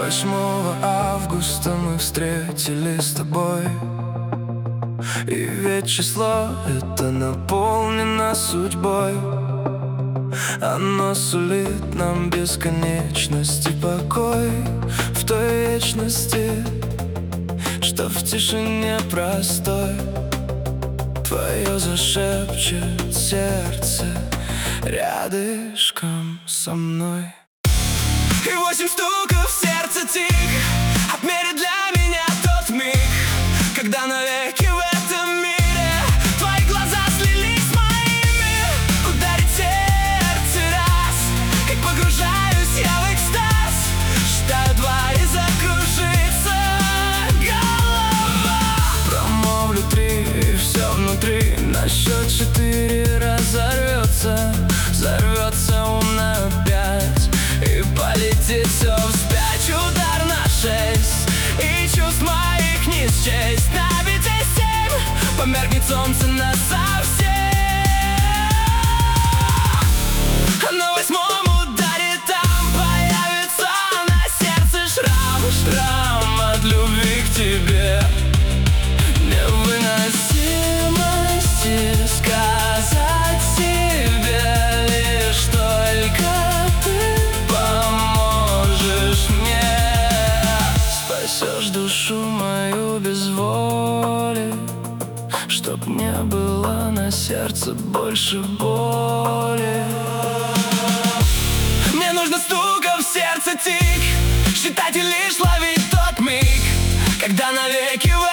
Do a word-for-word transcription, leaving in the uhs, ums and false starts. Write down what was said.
Восьмого августа мы встретились с тобой, и ведь число это наполнено судьбой. Оно сулит нам бесконечность и покой в той вечности, что в тишине простой твое зашепчет сердце рядышком со мной. И восемь стуков в сердце тих отмерит для меня тот миг, когда навеки в этом мире твои глаза слились с моими. Ударит сердце раз, как погружаюсь я в экстаз. Считаю два и закружится голова. Промолвлю три, и все внутри на счет четыре разорвется. Взорвется он на пять и полетит все вспять. Удар на шесть, и чувств моих не счесть. На бите семь померкнет солнце насовсем. На восьмом ударе там появится на сердце шрам. Шрам от любви к тебе, невыносимости сказать себе лишь только ты поможешь мне. Спасешь душу мою без воли, чтоб не было на сердце больше боли. Мне нужно стуков в сердце тик, считать и лишь ловить тот миг, когда навеки в